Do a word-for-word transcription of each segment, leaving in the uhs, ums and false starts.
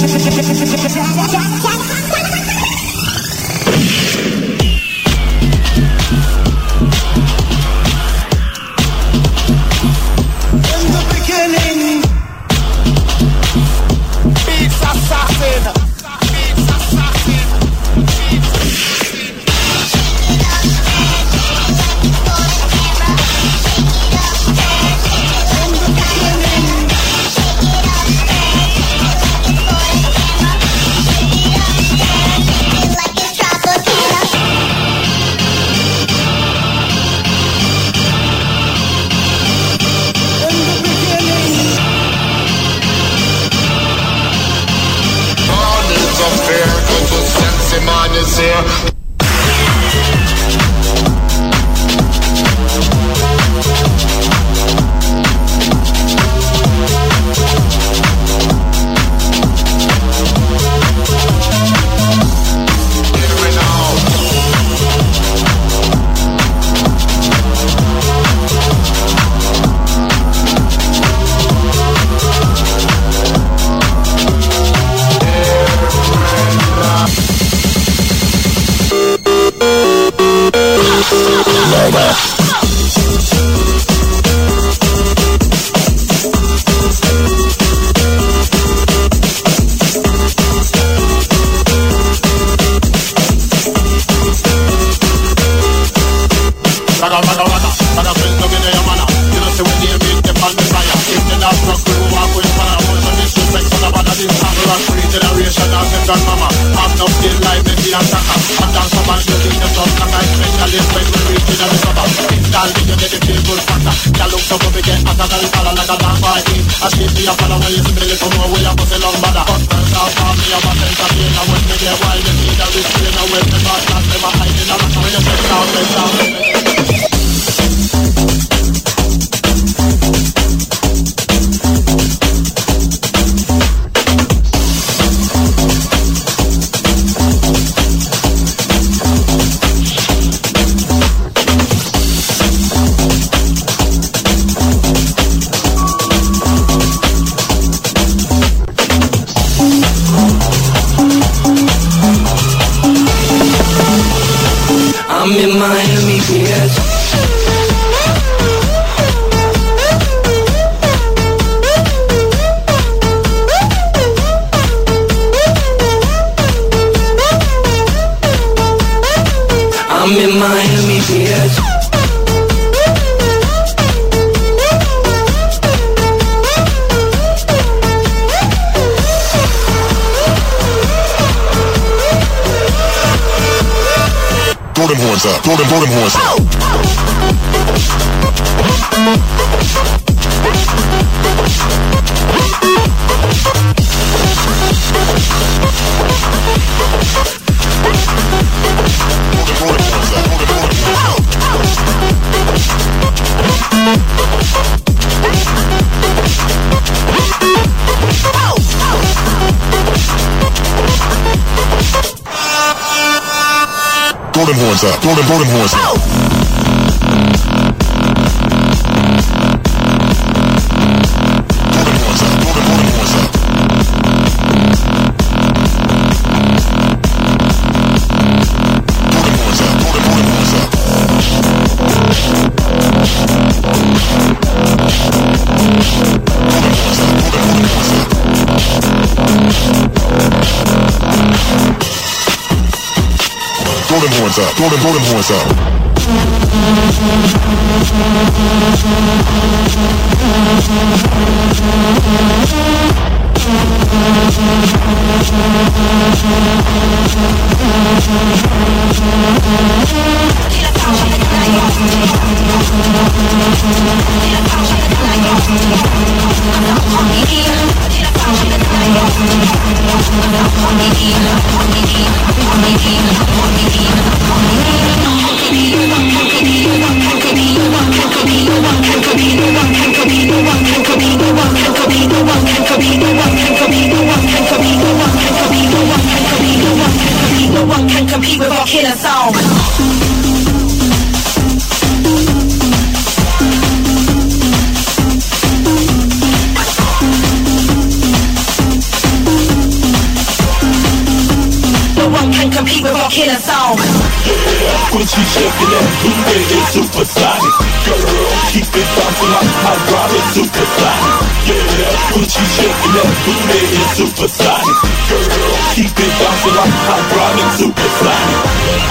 Up. Throw them, throw them horns up. Throw them horns up. Throw them, throw them horns up. Throw them horns up. Throw them, throw them horns up. Throw them horns up. Throw them, throw them horns up. No one can compete with our killer sound. in a song. Yeah, when she shaking that booty, it's supersonic. Girl, keep it bouncing like hot rocket, supersonic. Yeah, when she shaking that booty, it's supersonic. Girl, keep it bouncing like hot rocket, supersonic.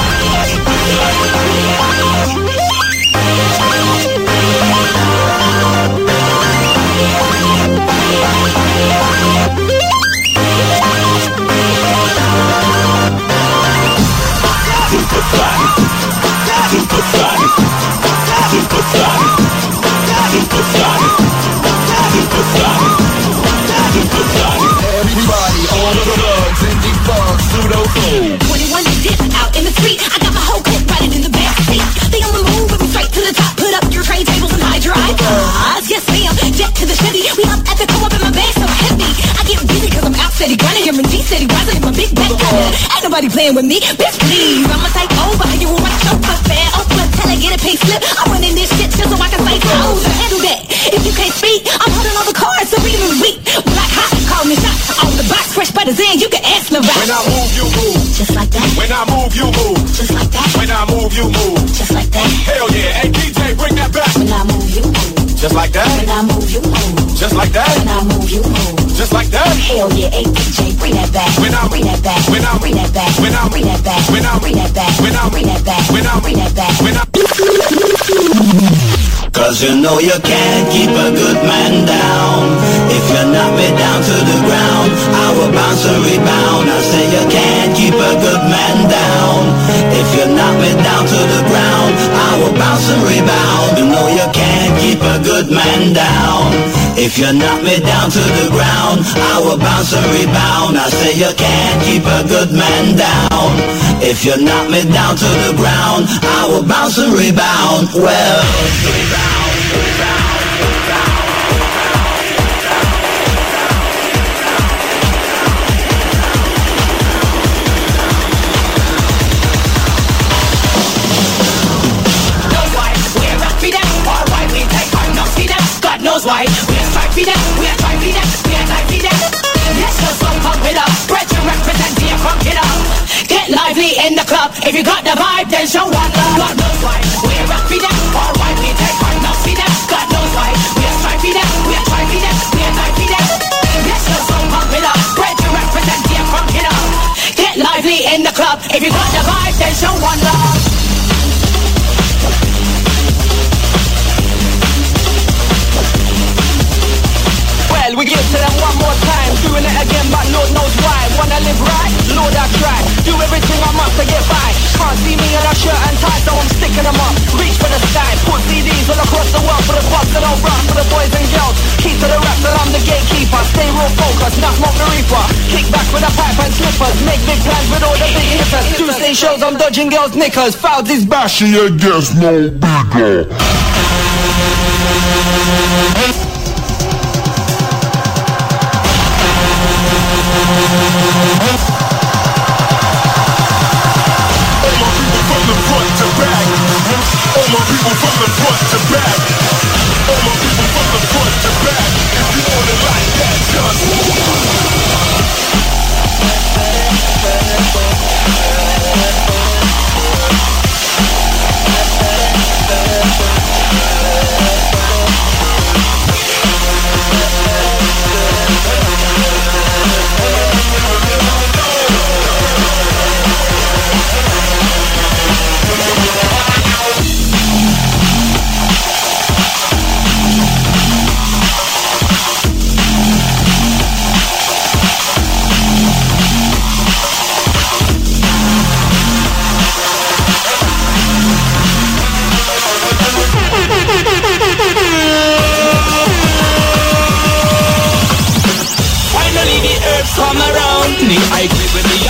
Supersonic, supersonic, supersonic, supersonic, supersonic, supersonic. Everybody on the drugs and defunct pseudo food. twenty-one dip out in the street. I got my whole clip riding in the back seat. They on the move with me straight to the top. Put up your tray tables and high drive. Ah, yes ma'am. Jet to the Chevy. We up at the come up in my bag so heavy. I get busy cause I'm out steady grinding. Here in G steady rising in my big back. Ain't nobody playing with me. Bitch please, I'ma take over. You will watch your butt fair. Open till I get a pay slip. I'm running this shit just so I can say close and handle that. If you can't speak, I'm holding all the cards so we can weak. Black hot, call me shots on the box. Fresh butters in, you can ask the rest. When I move, you move. Just like that. When I move, you move. Just like that. When I move, you move. Just like that. Hell yeah, hey D J, bring that back. When I move, you move. Just like that. When I move, you move. Just like that. When I move, you move. Just like that. Hell yeah, hey D J, bring that back. When I bring that back. When I bring that back. When I bring that back. When I bring that back. When I bring that back. When I bring that back. When I Cause you know you can't keep a good man down. If you knock me down to the ground, I will bounce and rebound. I say you can't keep a good man down. If you knock me down to the ground, I will bounce and rebound. You know you can't keep a good man down. If you knock me down to the ground, I will bounce and rebound. I say you can't keep a good man down. If you knock me down to the ground, I will bounce and rebound. Well, rebound, rebound, rebound. God knows why. We're strike for that, we're trying for that, we're like for that. Let's go so pump it up, spread your represent here, pump it up. Get lively in the club, if you got the vibe, then show one love. God knows why, we're rock for that, alright, we take part, now see that. God knows why, we're strike for that, we're trying for that, we're like for that. Let's go so pump it up, spread your represent here, pump it up. Get lively in the club, if you got the vibe, then show one love. We give to them one more time, doing it again but Lord knows why. Wanna live right? Lord I try. Do everything I must to get by. Can't see me in a shirt and tie, so I'm sticking them up. Reach for the sky, put C Ds all across the world. For the bus that don't run, for the boys and girls. Keep to the rap that I'm the gatekeeper. Stay real focused, not smoke the reaper. Kick back with a pipe and slippers. Make big plans with all the big hitters. Tuesday shows I'm dodging girls' knickers. Fouls is bashing your guess no bigger. All my people from the front to back. All my people from the front to back. If you want it like that, Come around me, I grip with the